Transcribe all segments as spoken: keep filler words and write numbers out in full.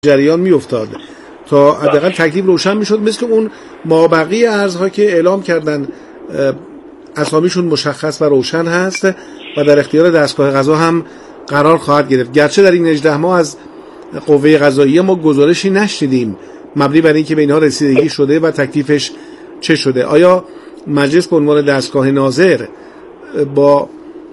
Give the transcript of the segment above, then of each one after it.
جریان میافتاد تا حداقل تکلیف روشن میشد، مثل اون مابقی ارزها که اعلام کردن اسامیشون مشخص و روشن هست و در اختیار دستگاه قضا هم قرار خواهد گرفت. گرچه در این هجده ماه از قوه قضاییه ما گزارشی نشنیدیم مبنی بر اینکه به اینها رسیدگی شده و تکلیفش چه شده. آیا مجلس به عنوان دستگاه ناظر با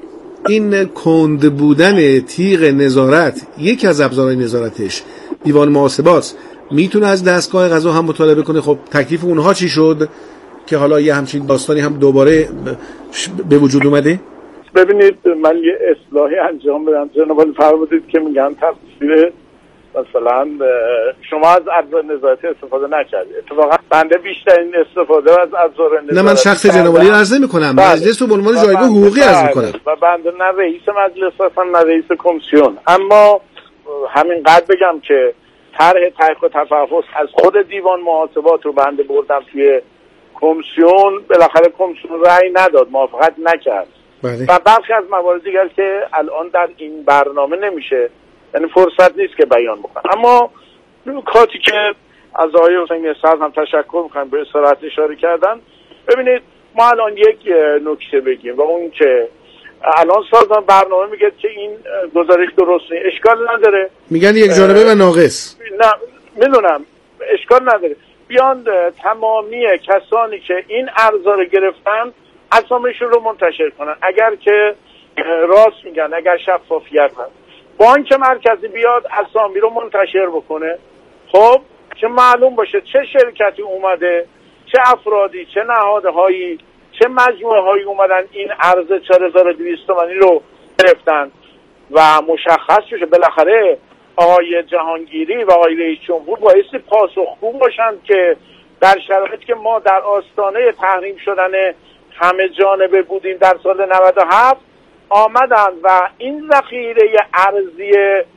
این کند بودن تیغ نظارت، یکی از ابزارهای نظارتش دیوان محاسبات، میتونه از دستگاه قضا هم مطالبه کنه خب تکلیف اونها چی شد که حالا یه همچین داستانی هم دوباره به وجود اومده؟ ببینید من یه اصلاحی انجام بدم. جناب فرمودید که میگن تفسیر مثلا شما از ابزار نظارتی استفاده نکردید. اتفاقا بنده بیشترین استفاده از ابزار نظارتی نه، من شخص جناب عالی عرض نمی‌کنم، مجلس رو به عنوان جایگاه حقوقی عرض می‌کنم و بنده نه رئیس مجلس هستم نه رئیس کمیسیون. اما همین قدر بگم که طرح تحقیق و تفحص از خود دیوان محاسبات رو بنده بردم توی کمیسیون، بالاخره کمیسیون رأی نداد، موافقت نکرد بله. و برخی از موارد دیگر که الان در این برنامه نمیشه، یعنی فرصت نیست که بیان بکنم. اما نکاتی که از آقای حسینی صدر هم تشکر میکنم به صراحت اشاره کردن. ببینید ما الان یک نکته بگیم و اون که الان سازمان برنامه میگه که این گزارش درست نیست، اشکال نداره، میگن یک جانبه و ناقص. نه میدونم اشکال نداره، بیان تمامی کسانی که این ارزا رو گرفتن اسامیشون رو منتشر کنن اگر که راست میگن، اگر شفافیت هست. بانک مرکزی بیاد اسامی رو منتشر بکنه، خب که معلوم باشه چه شرکتی اومده، چه افرادی، چه نهادهایی، چه مجموعه هایی اومدن این ارز چهار هزار و دویست تومانی رو گرفتن و مشخص بشه. بالاخره آقای جهانگیری و آقای رئیس جمهور بایستی پاسخگو باشن که در شرایطی که ما در آستانه تحریم شدن همه جانبه بودیم در سال نود و هفت آمدن و این ذخیره ارزی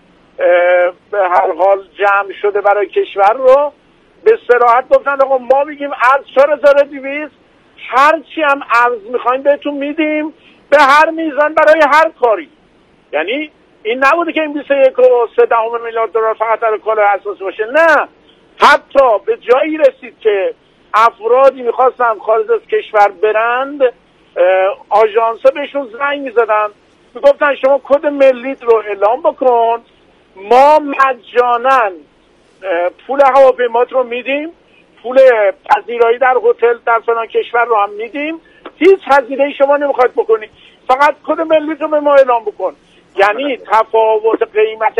به هر حال جمع شده برای کشور رو به صراحت گفتن آقا ما میگیم ارز چهار هزار و دویست، هرچی هم ارز میخوایم بهتون میدیم به هر میزان برای هر کاری. یعنی این نبوده که این بیست و یک و سه دهم میلیارد دلار فقط در کالای اساسی باشه، نه، حتی به جایی رسید که افرادی میخواستن خارج از کشور برند، آژانس‌ها بهشون زنگ میزدن میگفتن شما کد ملیت رو اعلام بکن، ما مجانا پول هواپیمات رو میدیم، پول پذیرایی در هتل در فلان کشور رو هم میدیم، هیچ هزینه‌ای شما نمیخواید بکنید، فقط کد ملیت رو به ما اعلام بکن. یعنی تفاوت قیمت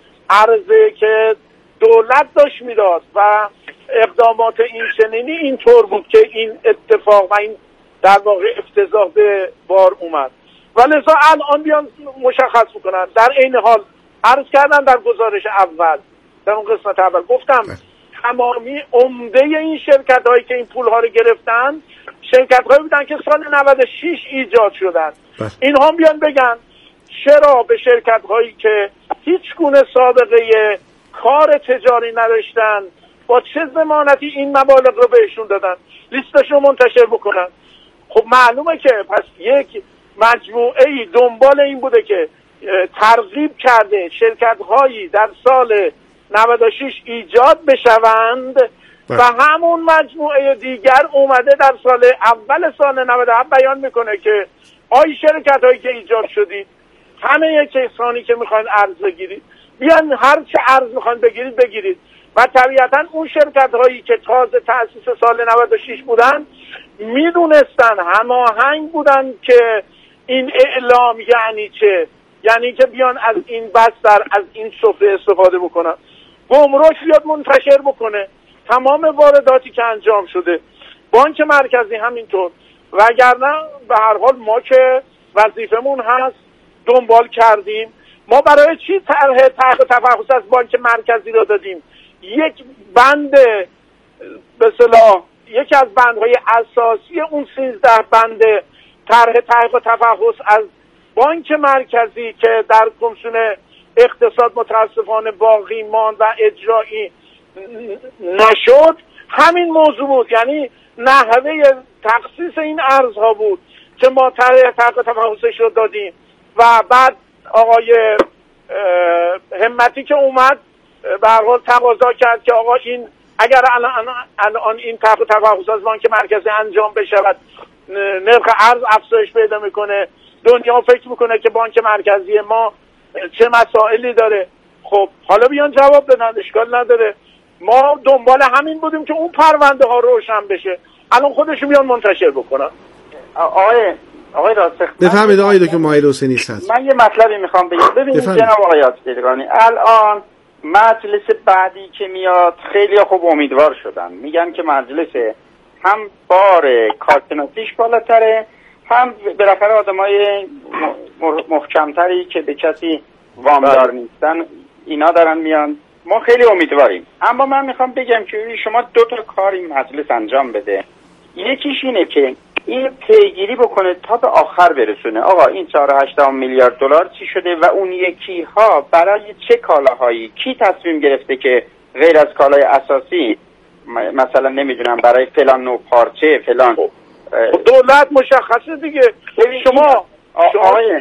ارزی که دولت داشت میداد و اقدامات این چنینی اینطور بود که این اتفاق و این در واقع افتضاح به بار اومد و لذا الان بیان مشخص بکنن. در این حال عرض کردن در گزارش اول، در اون قسمت اول گفتم تمامی عمده این شرکت هایی که این پول ها رو گرفتن شرکت هایی بودن که سال نود و شش ایجاد شدن. اینها بیان بگن چرا به شرکت هایی که هیچ گونه سابقه کار تجاری نداشتن با چه ضمانتی این مبالغ رو بهشون دادن، لیستش رو منتشر بکنن. خب معلومه که پس یک مجموعه ای دنبال این بوده که ترغیب کرده شرکت هایی در سال نود و شش ایجاد بشوند و همون مجموعه دیگر اومده در سال اول سال نود و هفت بیان میکنه که آی شرکت هایی که ایجاد شدید، همه کسانی که میخواین ارز بگیرید بیان هر چه ارز میخواین بگیرید بگیرید و طبیعتا اون شرکت هایی که تازه تأسیس سال نود و شش بودن میدونستن، هماهنگ بودن که این اعلام یعنی چه، یعنی که بیان از این بستر از این سفره استفاده بکنن، گمرک بیاد منتشر بکنه تمام وارداتی که انجام شده، بانک مرکزی همینطور، وگرنه به هر حال ما که وظیفمون هست دنبال کردیم. ما برای چی طرح تحقیق تفحص از بانک مرکزی رو دادیم؟ یک بند به اصطلاح یکی از بندهای اساسی اون سیزده بند طرح تحقیق و تفحص از بانک مرکزی که در کمیسیون اقتصاد متاسفانه باقی ماند و اجرایی نشد همین موضوع بود، یعنی نحوه تخصیص این ارزها بود که ما طرح تحقیق و تفحصش رو دادیم و بعد آقای همتی که اومد به هر حال تقاضا کرد که آقا این اگر الان الان این تقاضا از بانک مرکزی انجام بشود نرخ ارز افزایش پیدا میکنه، دنیا فکر میکنه که بانک مرکزی ما چه مسائلی داره. خب حالا بیان جواب بدن، اشکال نداره. ما دنبال همین بودیم که اون پرونده ها روشن بشه، الان خودشون بیان منتشر بکنن. آقای آقای راسخ بفهمید آقای دکتر ماهی حسینی هست. من یه مطلبی میخوام بگم. ببینید جناب آقای آتش‌دیدگانی، الان مجلس بعدی که میاد خیلی خوب امیدوار شدن، میگن که مجلس هم بار کارشناسیش بالاتره، هم بالاخره آدمای محکمتری که به کسی وامدار نیستن اینا دارن میان. ما خیلی امیدواریم، اما من میخوام بگم که شما دو تا کار این مجلس انجام بده. یکیش اینه که این پیگیری بکنه تا به آخر برسونه آقا این چهار و هشت میلیارد دلار چی شده و اون یکی ها برای چه کالاهایی کی تصمیم گرفته که غیر از کالای اساسی مثلا نمیدونم برای فلان نوع پارچه فلان دولت مشخصه دیگه. شما آقای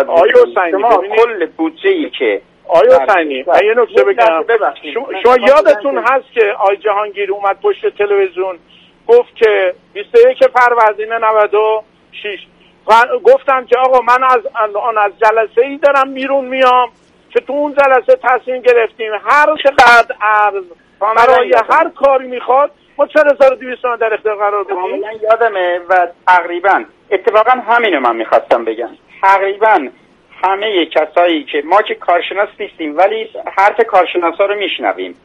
شما کل بودجه‌ای که آیا حسینی من یه نکته بگم، شما یادتون هست که آی جهانگیر اومد پشت تلویزیون گفت که بیست و یک فروردین نود و شش گفتم که آقا من از الان از جلسه ای دارم بیرون میام که تو اون جلسه تصمیم گرفتیم هر چقدر ارز برای هر کاری میخواد ما چهار هزار و دویست تومان در اختیار قرار بدیم. من یادمه و تقریبا اتفاقا همینو من میخواستم بگم. تقریبا همه کسایی که ما که کارشناس نیستیم ولی حرف کارشناسا رو میشنویم.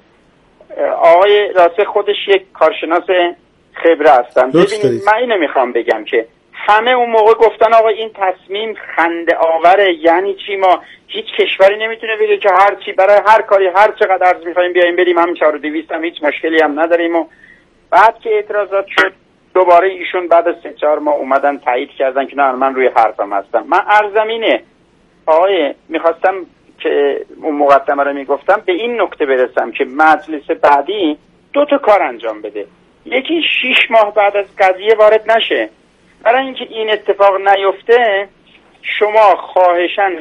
آقای راسخ خودش یک کارشناس خبره هستن. ببینید من اینو میخوام بگم که همه اون موقع گفتن آقا این تصمیم خنده آوره، یعنی چی؟ ما هیچ کشوری نمیتونه بگه که هر چی برای هر کاری هر چقدر ارز میخوایم بیایم بریم هم چهار و دویست هم هیچ مشکلی هم نداریم. و بعد که اعتراضات شد دوباره ایشون بعد از سه چهار ماه اومدن تایید کردن که نه من روی حرفم هستم. من عرضم اینه آقای میخواستم که اون مقدمه رو میگفتم به این نکته برسم که مجلس بعدی دو تا کار انجام بده. یکی شش ماه بعد از قضیه وارد نشه. برای اینکه این اتفاق نیفته شما خواهشاً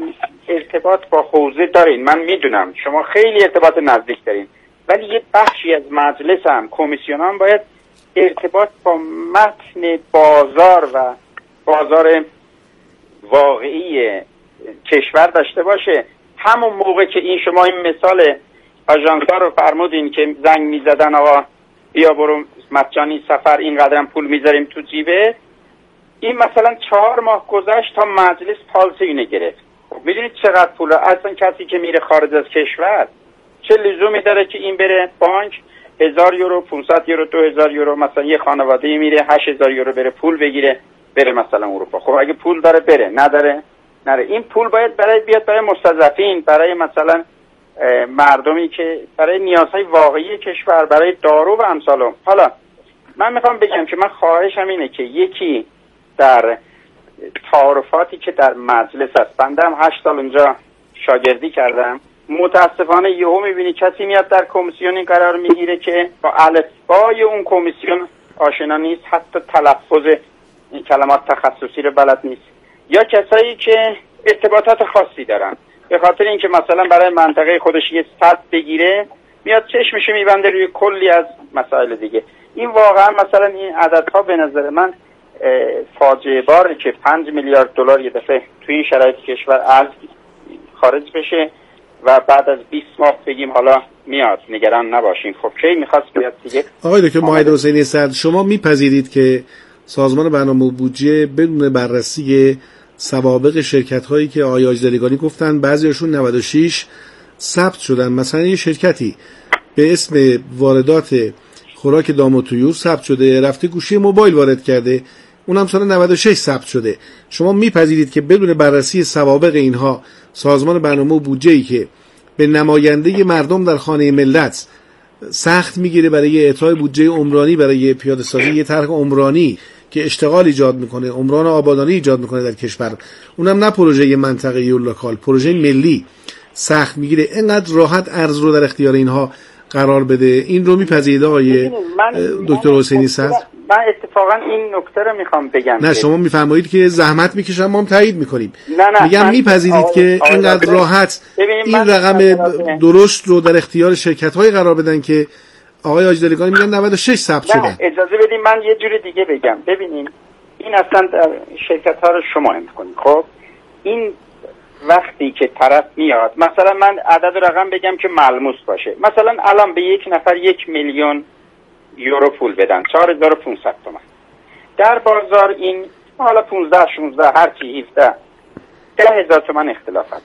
ارتباط با حوزه دارین، من میدونم شما خیلی ارتباط نزدیک دارین، ولی یه بخشی از مجلس هم کمیسیون هم باید ارتباط با متن بازار و بازار واقعی کشور داشته باشه. همون موقع که این شما این مثال آژانس‌ها رو فرمودین که زنگ میزدن آقا بیا برو مجانی سفر اینقدرم پول میذاریم تو جیبه، این مثلا چهار ماه گذشت تا مجلس پالس اینه گرفت. میدونید چقدر پول اصلا کسی که میره خارج از کشور چه لزومی داره که این بره بانک هزار یورو پانصد یورو دو هزار یورو مثلا یه خانواده میره هشت هزار یورو بره پول بگیره بره مثلا اروپا. خب اگه پول داره بره، نداره نره. این پول باید برای بیاد برای مستضعفین، برای مثلا مردمی که برای نیازهای واقعی کشور، برای دارو و امثالهم. حالا من میخوام بگم که من خواهشم اینه که یکی در تعارفاتی که در مجلس است، بنده هم هشت سال اونجا شاگردی کردم، متاسفانه یهو میبینی کسی میاد در کمیسیونی قرار میگیره که با الفبای اون کمیسیون آشنا نیست، حتی تلفظ این کلمات تخصصی رو بلد نیست، یا کسایی که ارتباطات خاصی دارن به خاطر اینکه مثلا برای منطقه خودش یه سد بگیره میاد چشمش میبنده روی کلی از مسائل دیگه. این واقعا مثلا این عددها به نظر من فاجعه باره که پنج میلیارد دلار یه دفعه توی این شرایط کشور ارز خارج بشه و بعد از بیست ماه بگیم حالا میاد نگران نباشین. خب کی میخواست بیاد دیگه؟ آقای دکتر ماهی حسینی صدر، شما میپذیرید که سازمان برنامه بودجه بدون بررسی سوابق شرکت هایی که آقای آجدلیگانی گفتن بعضیشون نود و شش ثبت شدن، مثلا یه شرکتی به اسم واردات خوراک دام و طیور ثبت شده، رفته گوشی موبایل وارد کرده، اونم سال نود و شش ثبت شده، شما میپذیرید که بدون بررسی سوابق اینها سازمان برنامه و بودجه‌ای که به نماینده مردم در خانه ملت سخت میگیره برای اعطای بودجه عمرانی برای پیاده سازی یه طرح عمرانی که اشتغال ایجاد میکنه، عمران آبادانی ایجاد میکنه در کشور، اونم نه پروژه منطقه‌ای و لوکال، پروژه ملی، سخت میگیره، اینقدر راحت ارز رو در اختیار اینها قرار بده. این رو میپذیرید آقای دکتر حسینی صدر؟ من اتفاقا این نکته رو میخوام بگم. نه شما میفرمایید که زحمت میکشن ما هم تایید میکنیم. نه نه میگم میپذیرید که اینقدر راحت این رقم درست رو در اختیار شرکت‌های قرار بدن که آقای آجدلیگانی میگن نود و شش ثبت شدن؟ نه اجازه بدین من یه جوری دیگه بگم. ببینین این اصلا شرکت‌ها رو شما انتخاب کنید. خب این وقتی که طرف میاد مثلا من عدد رقم بگم که ملموس باشه، مثلا الان به یک نفر یک میلیون یورو پول بدن، چهار هزار و پانصد تومان. در بازار این حالا پانزده شانزده هر چی هفده ده هزار تومان اختلاف هست.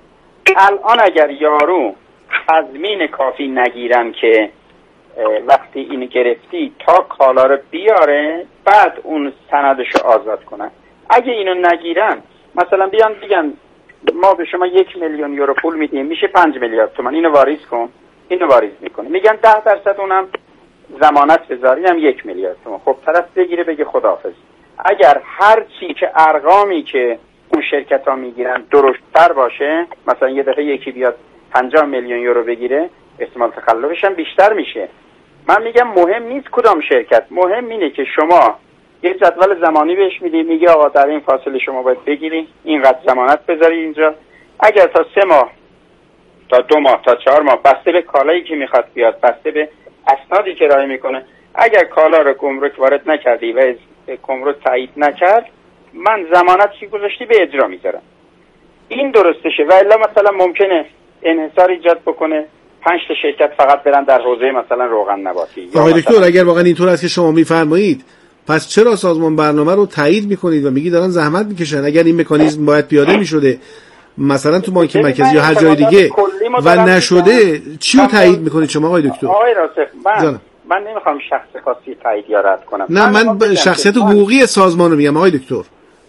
الان اگر یارو تضمین کافی نگیرن که وقتی اینو گرفتی تا کالا رو بیاره بعد اون سندشو آزاد کنن، اگه اینو نگیرن مثلا بیان بگن ما به شما یک میلیون یورو پول میدیم میشه پنج میلیارد تومان، اینو واریز کن، اینو واریز میکنه، میگن ده درصد اونم ضمانت بذاری هم یک میلیارد تومان. خب طرف بگیره بگه خداحافظ. اگر هر چی که ارقامی که اون شرکت ها میگیرن درست‌تر باشه، مثلا یه دفعه یکی بیاد پنجاه میلیون یورو بگیره، احتمال تخلفش هم بیشتر میشه. من میگم مهم نیست کدام شرکت، مهم اینه که شما یه جدول زمانی بهش میدی، میگه آقا در این فاصله شما باید بگیری اینقدر ضمانت بذاری اینجا. اگر تا سه ماه تا دو ماه تا چهار ماه بسته به کالایی که میخواد بیاد، بسته به اسنادی که ارائه میکنه، اگر کالا رو گمرک وارد نکردی و گمرک تایید نکرد، من ضمانتی گذاشتی به اجرا میذارم. این درستشه. و الا مثلا ممکنه انحصار ایجاد بکنه، پنج تا شرکت فقط برن در حوزه مثلا روغن نباتی. آقای دکتر اگر واقعا اینطور است که شما میفرمایید، پس چرا سازمان برنامه رو تایید میکنید و میگید دارن زحمت میکشن؟ اگر این مکانیزم باید پیاده میشده مثلا تو بانک مرکزی یا هر جای دیگه و نشده، چی رو تایید میکنید شما آقای دکتر؟ آقای راسخ من من نمیخوام شخص خاصی تایید یا رد کنم. نه من, من شخصیت حقوقی سازمان رو میگم آقای دکتر.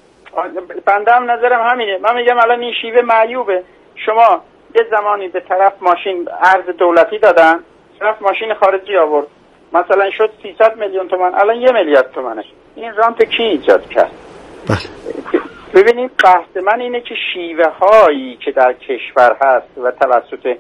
بنده هم نظرم همینه. من میگم الان این شیوه معیوبه. شما یه زمانی به طرف ماشین ارز دولتی دادن، طرف ماشین خارجی آورد، مثلا شد سیصد میلیون تومان، الان یه میلیارد تومانه. این رانت کی ایجاد کرد؟ بله. ببینید بحث من اینه که شیوه هایی که در کشور هست و توسط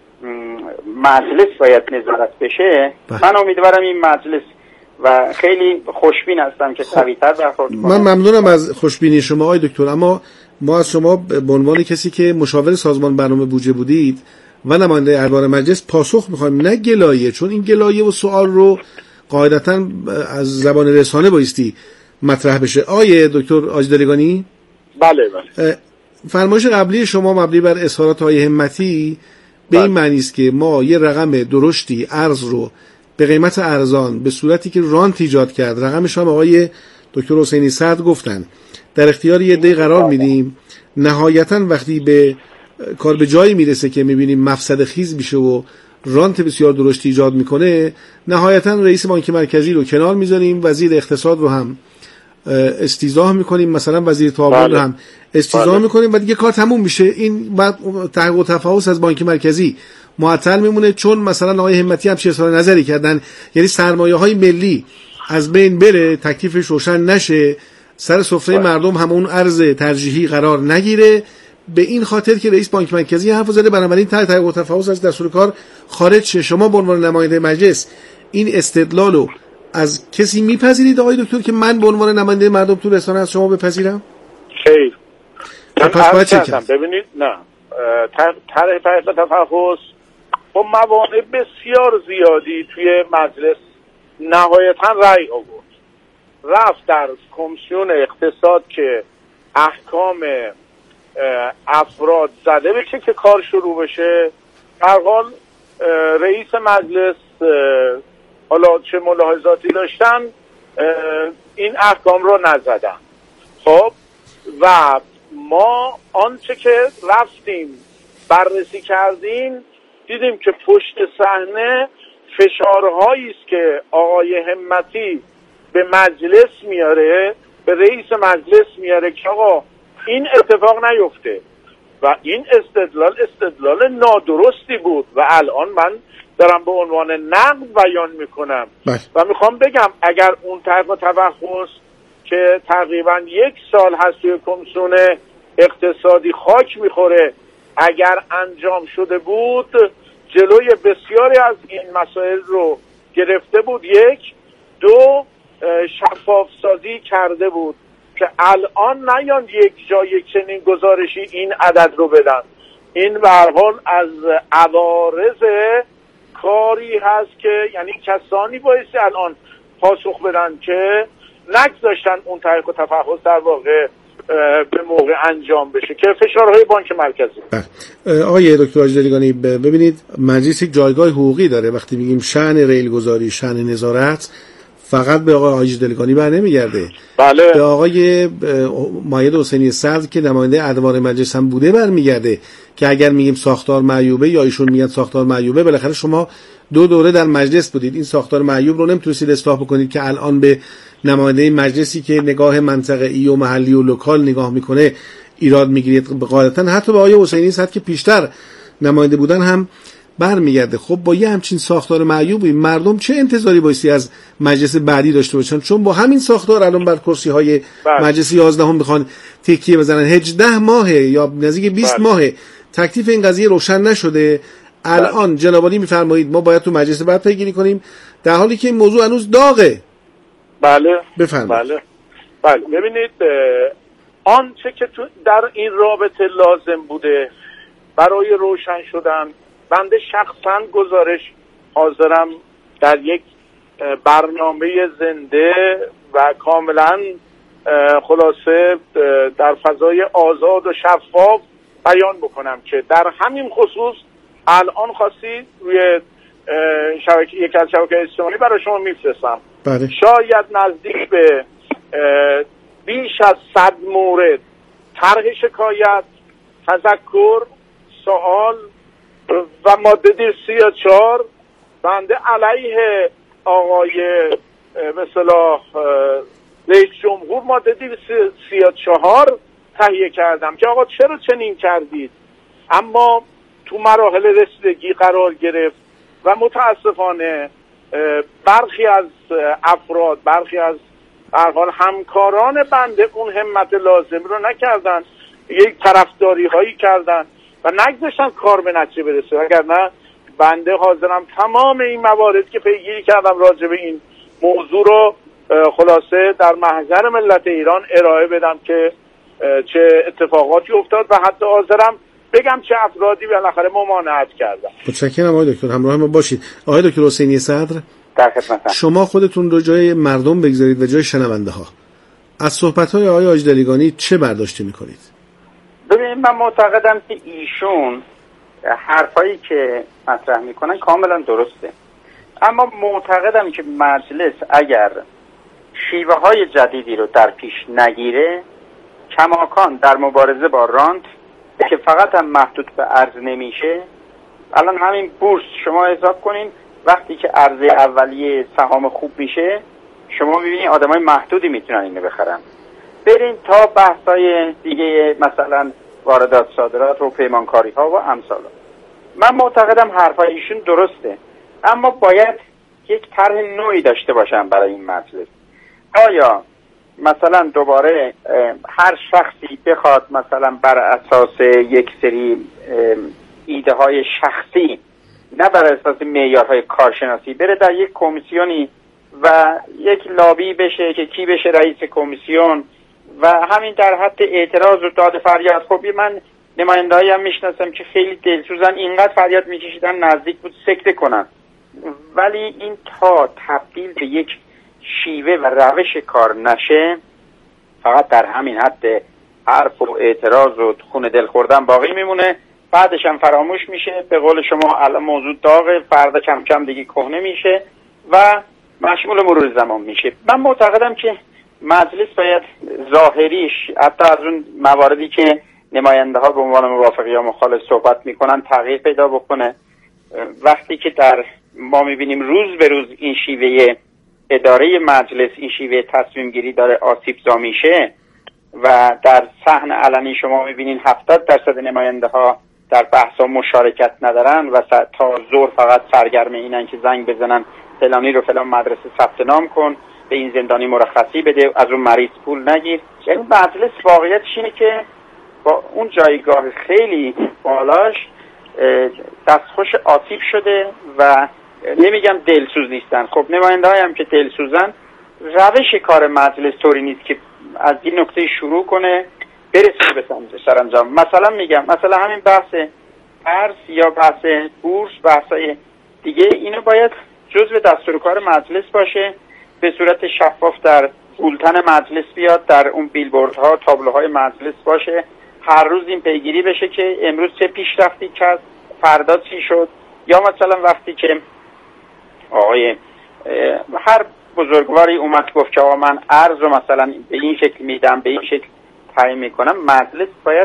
مجلس باید نظارت بشه. بله. من امیدوارم این مجلس و خیلی خوشبین هستم که قوی‌تر برخورد کنه. من ممنونم از خوشبینی شما آقای دکتر، اما ما از شما به عنوان کسی که مشاور سازمان برنامه بودجه بودید و نماینده ارباب مجلس پاسخ می‌خوایم، نه گلایه، چون این گلایه و سوال رو قاعدتاً از زبان رسانه بایستی مطرح بشه. آقای دکتر آجدلیگانی؟ بله بله. فرمایش قبلی شما مبنی بر اظهارات آقای همتی به این معنی است که ما یه رقم درشتی ارز رو به قیمت ارزان به صورتی که رانت ایجاد کرد، رقمش هم آقای دکتر حسینی صدر گفتن، در اختیار یه عده قرار میدیم. نهایتاً وقتی به کار به جایی میرسه که میبینیم مفسد خیز میشه و رانت بسیار درشتی ایجاد میکنه، نهایتاً رئیس بانک مرکزی رو کنار میذاریم، وزیر اقتصاد رو هم استیضاح میکنیم، مثلا وزیر تعاون رو هم استیضاح میکنیم و دیگه کار تموم میشه. این بعد تحقیق و تفحص از بانک مرکزی معطل میمونه، چون مثلا آقای همتی هم چه اظهار نظری کردن، یعنی سرمایه‌های ملی از بین بره، تکلیفش روشن نشه، سر سفره مردم همون ارز ترجیحی قرار نگیره، به این خاطر که رئیس بانک مرکزی حرف زده، بنابراین تحقیق و تفحص از دستور کار خارج شه. شما به عنوان نماینده مجلس این استدلالو از کسی میپذیرید آقای دکتر که من به عنوان نماینده مردم تو رسانه از شما بپذیرم؟ خیر. من پس باید چه کنم؟ ببینید نه طرح تحقیق و تفحص با موانع بسیار زیادی توی مجلس نهایتا رأی آورد، رفت در کمیسیون اقتصاد که احکام افراد زده بشه که کار شروع بشه. در حال رئیس مجلس حالا چه ملاحظاتی داشتن این احکام رو نزدن. خب و ما آنچه که رفتیم بررسی کردیم دیدیم که پشت صحنه فشارهایی است که آقای همتی به مجلس میاره، به رئیس مجلس میاره که آقا این اتفاق نیفته و این استدلال استدلال نادرستی بود و الان من دارم به عنوان نقد بیان میکنم بس. و میخوام بگم اگر اون تحقیق و تفحص که تقریبا یک سال هست توی کمیسیون اقتصادی خاک میخوره اگر انجام شده بود جلوی بسیاری از این مسائل رو گرفته بود. یک دو شفاف سازی کرده بود که الان نیان یک جا یک چنین گزارشی این عدد رو بدن. این به هر حال از عوارض کاری هست که یعنی کسانی بایستی الان پاسخ بدن که نگذاشتن اون تحقیق و تفحص در واقع به موقع انجام بشه که فشارهای بانک مرکزی. آقای دکتر آجدلیگانی، ببینید مجلس یک جایگاه حقوقی داره. وقتی میگیم شأن ریلگذاری، شأن نظارت فقط به آقای آجدلیگانی بر نمیگرده. بله. به آقای مایید حسینی صدر که نماینده ادوار مجلس هم بوده برمیگرده که اگر میگیم ساختار معیوبه یا ایشون میگن ساختار معیوبه، بالاخره شما دو دوره در مجلس بودید، این ساختار معیوب رو نمیتونید اصلاح بکنید که الان به نماینده مجلسی که نگاه منطقه‌ای و محلی و لوکال نگاه میکنه ایراد میگیرید. غالبا حتی به آقای حسینی صدر که پیشتر نماینده بودن هم برمیگرده. خب با یه همچین ساختار معیوبی مردم چه انتظاری بایستی از مجلس بعدی داشته باشن؟ چون با همین ساختار الان بر کرسی های مجلس یازده هم میخوان تکیه بزنن. هجده ماهه یا نزدیک بیست ماهه تکلیف این قضیه روشن نشده. الان جناب عالی میفرمایید ما باید تو مجلس بعد پیگیری کنیم، در حالی که این موضوع هنوز داغه. بله بفرمایید. بله بله ببینید آنچه که تو در این رابطه لازم بوده برای روشن شدن، بنده شخصا گزارش حاضرم در یک برنامه زنده و کاملا خلاصه در فضای آزاد و شفاف بیان بکنم که در همین خصوص الان خواستید روی شبکه یک از شبکه اجتماعی برای شما میفرستم. بله. شاید نزدیک به بیش از صد مورد طرح شکایت، تذکر، سوال و ماده سی و چهار بنده علیه آقای به اصطلاح رئیس جمهور ماده سی و چهار تهیه کردم که آقا چرا چنین کردید، اما تو مراحل رسیدگی قرار گرفت و متاسفانه برخی از افراد، برخی از هر حال همکاران بنده اون همت لازم رو نکردن، یک طرفداری هایی کردن و نگذاشتن کار به نتیجه برسه. وگرنه بنده حاضرم تمام این موارد که پیگیری کردم راجع به این موضوع رو خلاصه در محضر ملت ایران ارائه بدم که چه اتفاقاتی افتاد و حتی حاضرم بگم چه افرادی بالاخره ممانعت کردن. متشکرم آقای دکتر، همراه ما باشید. آقای دکتر حسینی صدر، در خدمتم. شما خودتون رو جای مردم بگذارید و جای شنونده ها. از صحبت‌های آقای آجدلیگانی چه برداشتی می‌کنید؟ ببینید من معتقدم که ایشون حرفایی که مطرح میکنن کاملا درسته، اما معتقدم که مجلس اگر شیوه های جدیدی رو در پیش نگیره کماکان در مبارزه با رانت که فقط هم محدود به ارز نمیشه. الان همین بورس شما حساب کنین وقتی که عرضه اولیه سهام خوب میشه شما ببینید آدمای محدودی میتونن اینو بخرن. برین تا بحثای دیگه مثلا واردات صادرات و پیمانکاری ها و امثال. من معتقدم حرفای ایشون درسته، اما باید یک طرح نوعی داشته باشن برای این مجلس. آیا مثلا دوباره هر شخصی بخواد مثلا بر اساس یک سری ایده های شخصی نه بر اساس معیارهای کارشناسی بره در یک کمیسیونی و یک لابی بشه که کی بشه رئیس کمیسیون و همین در حد اعتراض و داد فریاد. خب من نماینده‌ای هم میشناسم که خیلی دلسوزن، اینقدر فریاد میکشیدن نزدیک بود سکته کنن، ولی این تا تبدیل به یک شیوه و روش کار نشه فقط در همین حد حرف و اعتراض و خون دل خوردن باقی میمونه، بعدش هم فراموش میشه. به قول شما الان موضوع داغه، فردا کم کم دیگه کهنه میشه و مشمول مرور زمان میشه. من معتقدم که مجلس باید ظاهریش حتی از اون مواردی که نماینده ها به عنوان موافق یا مخالف صحبت میکنن تغییر پیدا بکنه. وقتی که در ما میبینیم روز به روز این شیوه اداره مجلس، این شیوه تصمیم گیری داره آسیب زا میشه و در صحن علنی شما میبینین هفتاد درصد نماینده ها در بحثا مشارکت ندارن و تا ظهر فقط سرگرم اینن که زنگ بزنن فلانی رو فلان مدرسه ثبت نام کن، به این زندانی مرخصی بده، از اون مریض پول نگیر. یعنی مجلس واقعیتش اینه که با اون جایگاه خیلی بالاش دستخوش آسیب شده و نمیگم دلسوز نیستن. خب نماینده های هم که دلسوزن، روش کار مجلس طوری نیست که از این نقطه شروع کنه برسه به سرانجام. مثلا میگم مثلا همین بحث ارز یا بحث بورس، بحثای دیگه، اینو باید جزء دستور کار مجلس باشه، به صورت شفاف در بولتن مجلس بیاد، در اون بیلبوردها، تابلوهای مجلس باشه، هر روز این پیگیری بشه که امروز چه پیشرفتی کرد، فردا چی شد. یا مثلا وقتی که آقای هر بزرگواری اومد گفت که آقا من ارز رو مثلا به این شکل میدم، به این شکل تعیین میکنم، مجلس باید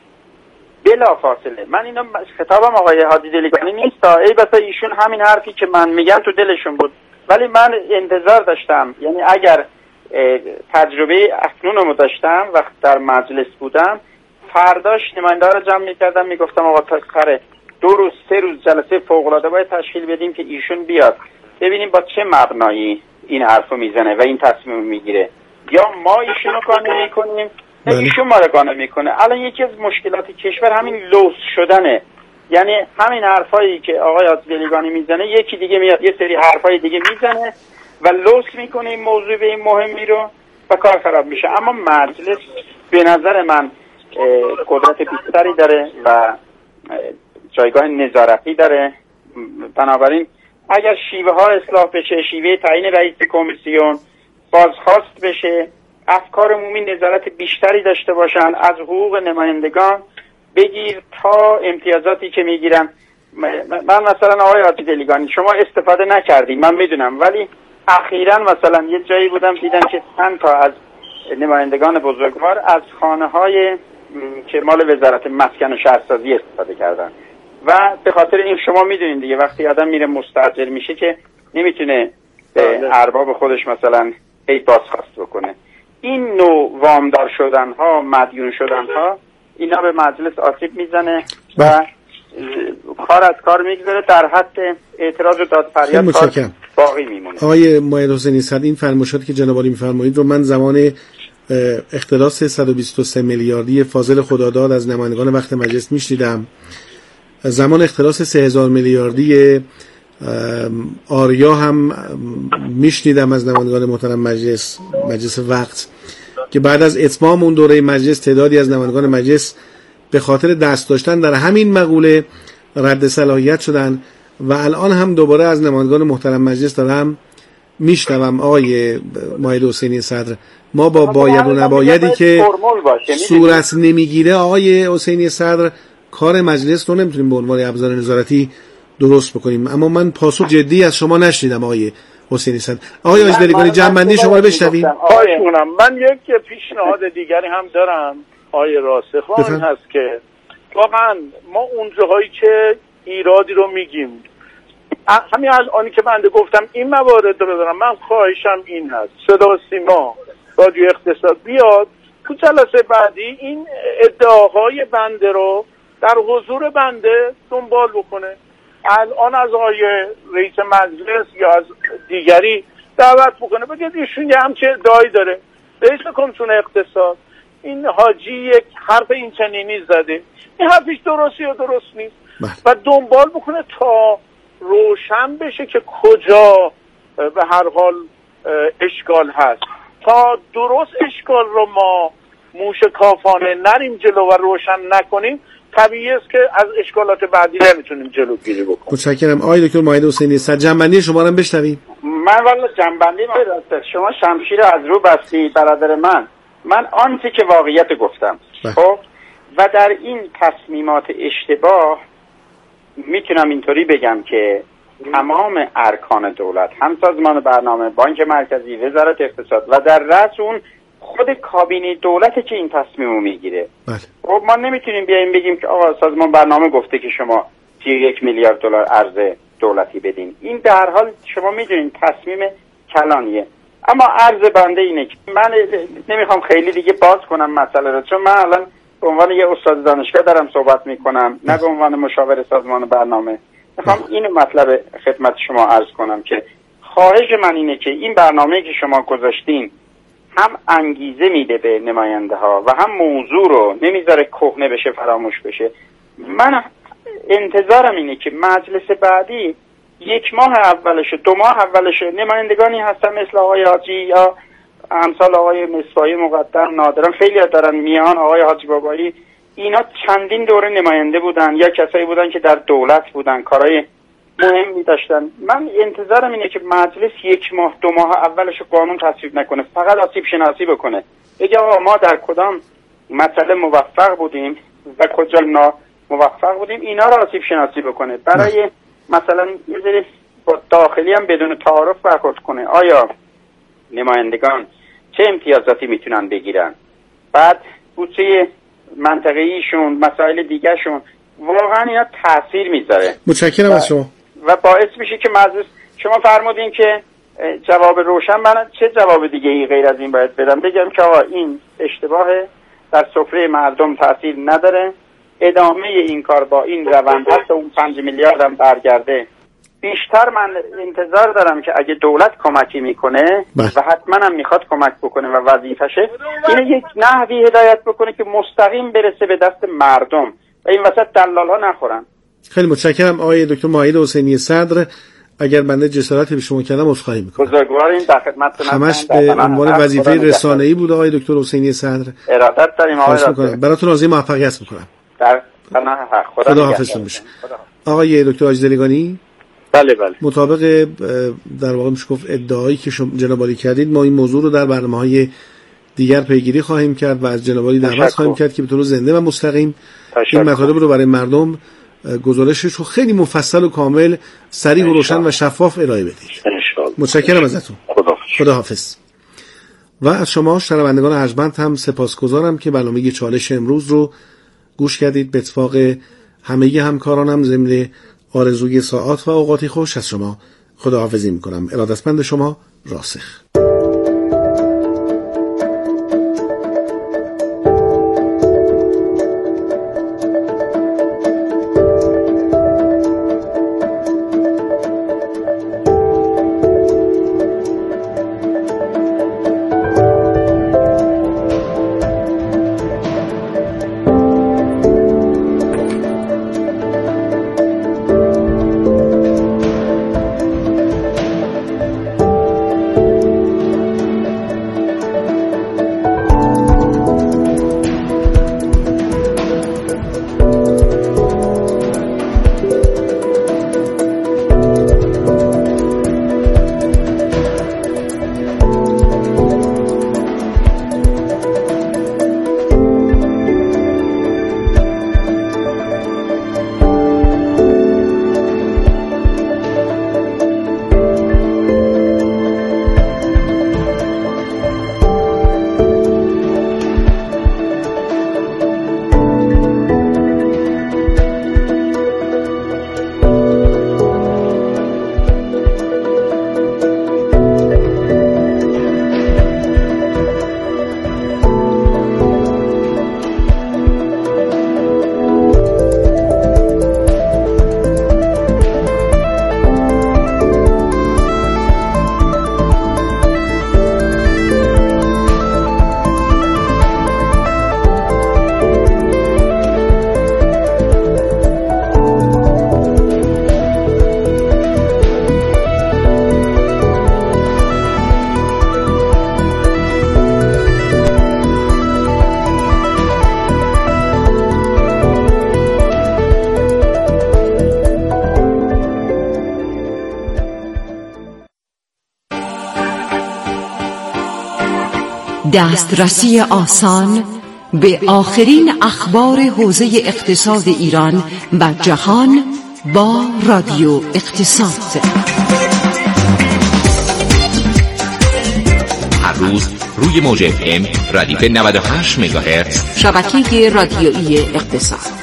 بلا فاصله، من اینا خطابم آقای هادی دلیگانی نیست، ای بسا ایشون همین حرفی که من میگم تو دلشون بود، ولی من انتظار داشتم، یعنی اگر تجربه اکنونمو داشتم وقت در مجلس بودم، فرداش نماینده رو جمع میکردم میگفتم آقا تا سر دو روز سه روز جلسه فوق‌العاده باید تشکیل بدیم که ایشون بیاد ببینیم با چه مبنایی این حرفو میزنه و این تصمیم میگیره، یا ما ایشونو قانع میکنیم یا ایشون ما رو قانع میکنه. الان یکی از مشکلات کشور همین لوس شدنه، یعنی همین حرفایی که آقای دلیگانی میزنه یکی دیگه میاد یه سری حرفای دیگه میزنه و لوس میکنه این موضوع به این مهمی رو و کار خراب میشه. اما مجلس به نظر من قدرت بیشتری داره و جایگاه نظارتی داره، بنابراین اگر شیوه ها اصلاح بشه، شیوه تعیین رئیس کمیسیون بازخواست بشه، افکار عمومی نظارت بیشتری داشته باشن، از حقوق نمایندگان بگیر تا امتیازاتی که میگیرن. من مثلا آقای حاجی دلیگانی شما استفاده نکردیم من میدونم، ولی اخیراً مثلا یه جایی بودم دیدم که چند تا از نمایندگان بزرگوار از خانه های که مال وزارت مسکن و شهرسازی استفاده کردن و به خاطر این شما میدونین دیگه وقتی آدم میره مستاجر میشه که نمیتونه به ارباب خودش مثلا ای بازخواست بکنه. این نوع وامدار شدن ها، مدیون شدن ها، اینا به مجلس آسیب میزنه و کار از کار میگذاره، در حد اعتراض و دادفریاد کار باقی میمونه. آقای مایل حسینی صدر، این فرمایشاتی که جناب عالی میفرمایید رو من زمان اختلاس صد و بیست و سه میلیاردی فاضل خداداد از نمایندگان وقت مجلس میشنیدم، زمان اختلاس سه هزار میلیاردی آریا هم میشنیدم از نمایندگان محترم مجلس مجلس وقت، که بعد از اتمام اون دوره مجلس تعدادی از نمایندگان مجلس به خاطر دست داشتن در همین مقوله رد صلاحیت شدن و الان هم دوباره از نمایندگان محترم مجلس دارم میشنوم. آقای مایل حسینی صدر، ما با باید و نبایدی که صورت نمیگیره آقای حسینی صدر کار مجلس رو نمیتونیم به عنوان ابزار نظارتی درست بکنیم. اما من پاسخ جدی از شما نشنیدم آقای حسینی صدر. آقای حاج دلیگانی جنبندی شما رو بشنویم. آقایونم من یک پیشنهاد دیگری هم دارم آقای راسخ، این هست که واقعا ما اون جاهایی که ایرادی رو میگیم، همین الانی که بنده گفتم این موارد رو دارم، من خواهشم این هست صدا و سیما رادیو اقتصاد بیاد تو جلسه بعدی این ادعاهای بنده رو در حضور بنده دنبال بکنه. الان از آقای رئیس مجلس یا از دیگری دعوت بکنه بگید ایشون یه همچه ادعایی داره، رئیس کمیسیون اقتصاد این حاجی یک حرف این چنینی زده، این حرفش درستی و درست نیست و دنبال بکنه تا روشن بشه که کجا به هر حال اشکال هست، تا درست اشکال رو ما موشکافانه نریم جلو و روشن نکنیم، طبیعی است که از اشکالات بعدی نمیتونیم جلوگیری بکنیم. متشکرم. آقای دکتر مایل حسینی صدر، جنبندی شما رو هم بشنویم. من والا جنبندی من راست، شما شمشیر از رو بستی برادر من. من آنچه که واقعیت گفتم. خب و در این تصمیمات اشتباه میتونم اینطوری بگم که تمام ارکان دولت، هم سازمان برنامه، بانک مرکزی، وزارت اقتصاد و در رأس اون خود کابینه دولت که این تصمیمو میگیره. خب ما نمیتونیم بیایم بگیم که آقا سازمان برنامه گفته که شما سی و یک میلیارد دلار ارز دولتی بدین. این به هر حال شما میدونین تصمیم کلانیه. اما عرض بنده اینه که من نمیخوام خیلی دیگه باز کنم مسئله رو، چون من الان به عنوان یه استاد دانشگاه دارم صحبت میکنم، نه به عنوان مشاور سازمان برنامه. میخوام این مطلب خدمت شما عرض کنم که خواهش من اینه که این برنامه‌ای که شما گذاشتین هم انگیزه میده به نماینده ها و هم موضوع رو نمیذاره کهنه بشه، فراموش بشه. من انتظارم اینه که مجلس بعدی یک ماه اولش دو ماه اولش نمایندگانی هستن مثل آقای حاجی یا امثال آقای مصباحی مقدم نادران، خیلی دارن میان، آقای حاجی بابایی، اینا چندین دوره نماینده بودن یا کسایی بودن که در دولت بودن، کارهای مهمی داشتن. من انتظارم اینه که مجلس یک ماه دو ماه اولش قانون تصویب نکنه، فقط آسیب شناسی بکنه، بگه آقا ما در کدام مسئله موفق بودیم و کجا نا موفق بودیم، اینا رو آسیب شناسی بکنه. برای مثلا یه ذره با داخلی هم بدون تعارف برخورد کنه، آیا نمایندگان چه امتیازاتی میتونن بگیرن، بعد بودجه منطقه‌ایشون، مسائل دیگه شون، واقعا اینا تاثیر میذاره. متشکرم از شما. و باعث میشه که مجلس، شما فرمودین که جواب روشن، من چه جواب دیگه ای غیر از این باید بدم؟ بگم که آقا این اشتباهه، در سفره مردم تاثیر نداره، ادامه این کار با این روند حتی اون پنج میلیارد هم برگرده. بیشتر من انتظار دارم که اگه دولت کمکی میکنه بله. و حتما هم میخواد کمک بکنه و وظیفشه، اینو یک نحوی هدایت بکنه که مستقیم برسه به دست مردم و این وسط دلال ها نخورن. خیلی متشکرم آقای دکتر مایید حسینی صدر. اگر بنده جسارتی به شما کردم عذرخواهی میکنم. بزرگوارین، در خدمتتون هستم. همش به عنوان وظیفه رسانه‌ای بود آقای دکتر حسینی صدر. ارادت داریم آقای دکتر. براتون آرزوی موفقیت میکنم. در پناه حق. خدا, خدا حافظتون باشه. آقای دکتر آجدلیگانی، بله بله، مطابق در واقع میشه گفت ادعایی که شما جناب عالی کردید، ما این موضوع رو در برنامه‌های دیگر پیگیری خواهیم کرد و از جناب عالی دعوت خواهیم کرد که به طور زنده و مستقیم این مطالب رو برای مردم گزارشش رو خیلی مفصل و کامل، صریح و روشن و شفاف ارائه بدید. متشکرم ازتون. خدا خدا حافظ. و از شما شنوندگان ارجمند هم سپاسگزارم که برنامه چالش امروز رو گوش کردید. به اتفاق همه همکارانم ضمن آرزوی ساعات و اوقاتی خوش از شما خداحافظی میکنم. ارادتمند شما، راسخ. دسترسی آسان به آخرین اخبار حوزه اقتصاد ایران و جهان با رادیو اقتصاد. هر روز روی موج اف ام ردیف نود و هشت مگاهرتز شبکه رادیویی اقتصاد.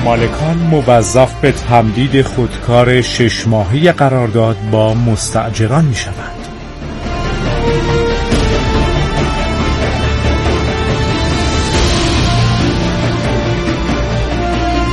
مالکان موظف به تمدید خودکار شش ماهه قرارداد با مستأجران می شوند.